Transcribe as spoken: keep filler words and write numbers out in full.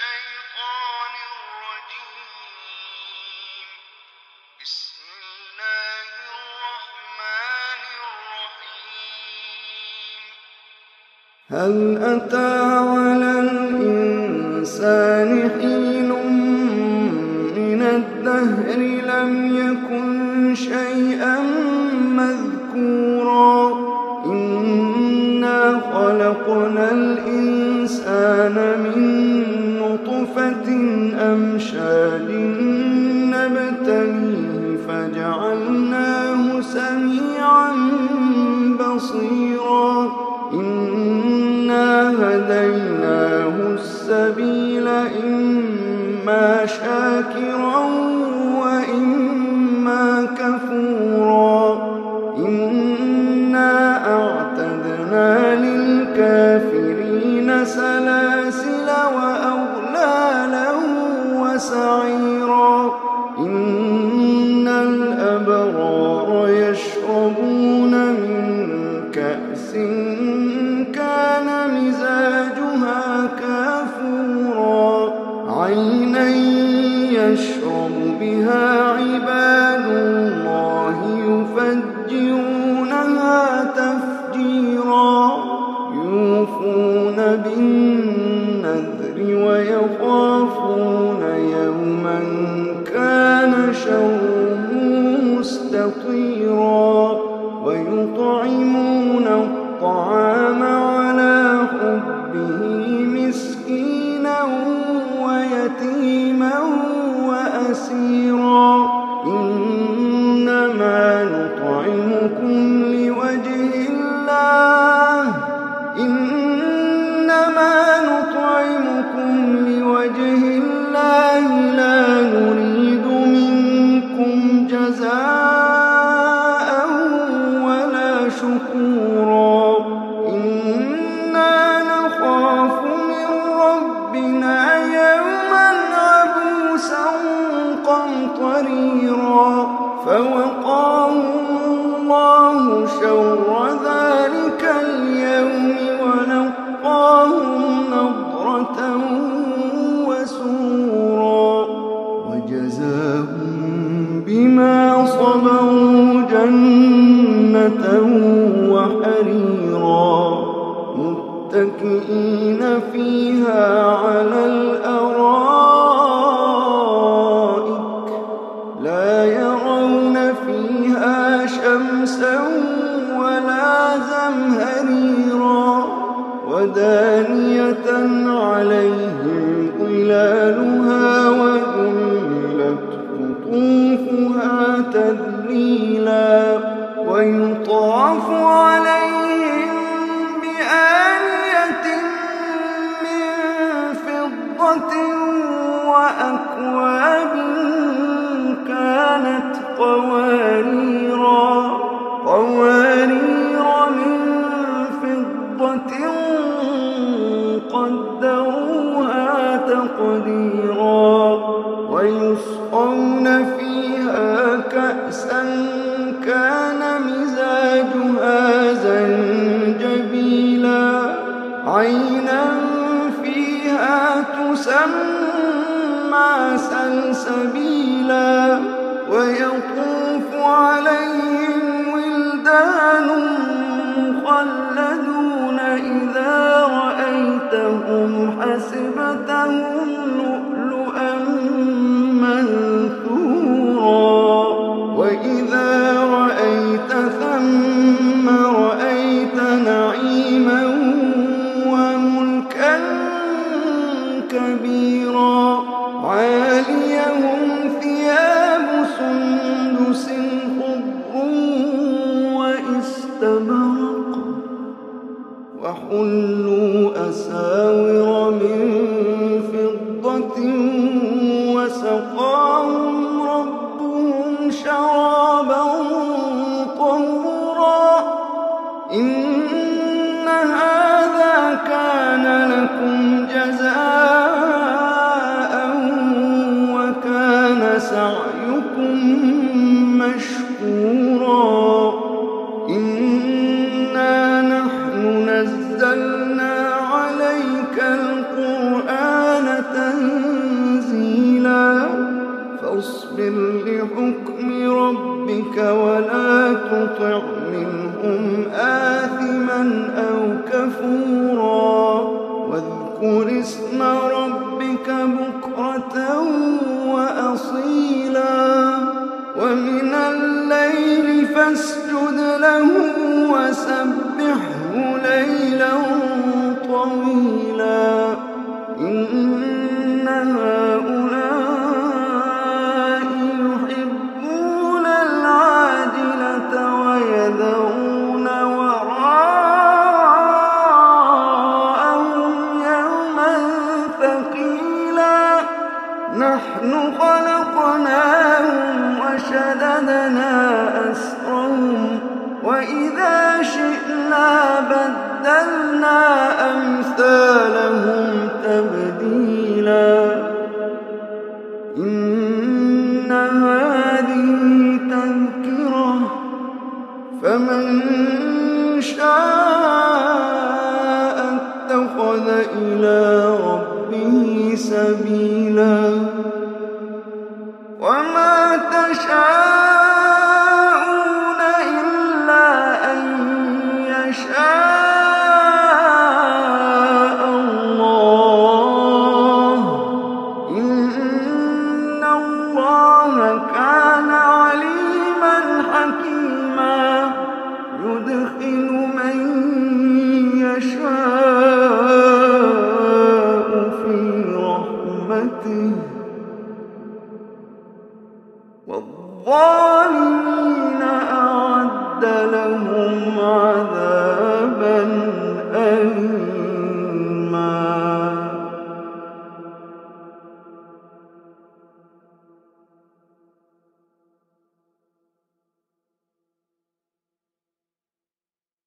الشيطان الرجيم. بسم الله الرحمن الرحيم. هل أتى على الإنسان حين من الدهر لم يكن شيئا مذكورا. إنا خلقنا الإنسان من نطفة أمشاج نبتليه فجعلناه سميعا بصيرا. إنا هديناه السبيل إما شاكرا وإما كفورا. إنا أعتدنا للكافرين سلاسل وأغلالا وسعيرا. إن الأبرار يشربون من كأس كان مزاجها كافورا. عينا يشرب بها عباد الله يفجرونها تفجيرا. يوفون بالنذر ويخافون يوما كان شره مستطيرا. ويطعمون الطعام على حبه مسكينا ويتيما وأسيرا. إنما نطعمكم لوجه الله إنما نطعمكم لوجه الله لا نريد منكم جزاء ولا شكورا. إنا نخاف من ربنا يوما عبوسا قمطريرا. فوقاهم الله شر ذلك اليوم ولقاهم نضرة وسرورا. وجزاهم بما صبروا جنة وحريرا. متكئين فيها على الأرائك لا يرون فيها شمسا ولا زمهريرا. ودانية عليهم ظلالها وذللت قطوفها تذليلا. ويطاف عليهم بآنية من فضة وأكواب كانت قواريرا قوارير من فضة قدروها تقديرا. ويسقون فيها كأسا كان مزاجها زنجبيلا. عينا فيها تسمى سلسبيلا. ويطوف عليهم ولدان مخلدون إذا رأيتهم حسبتهم لؤلؤا منثورا. وإذا رأيت ثم رأيت نعيما وملكا كبيرا. عاليهم ثياب سندس خضر واستبرق وحلوا أساور من فضة وسقاهم ربهم شرابا طهورا. إن هذا كان لكم جزاء وكان سعيكم مشكورا. إنا نحن نزلنا عليك القرآن تنزيلا. كفورا واذكر اسم ربك بكرة وأصيلا ومن الليل فاسجد له وسبحه ليلا طويلا إن هؤلاء يحبون العاجلة ويذرون وراءهم يوما ثقيلا نحن خلقناهم وشددنا أسرهم وإذا شئنا بدلنا أمثالهم تبديلا إن هذه تذكرة فمن شاء اتخذ إلى ربه سبيلا وما تشاءون إلا أن يشاء الله إن الله كان عليما حكيما يدخل من يشاء في رحمته والظالمين أعد لهم عذابا أليما.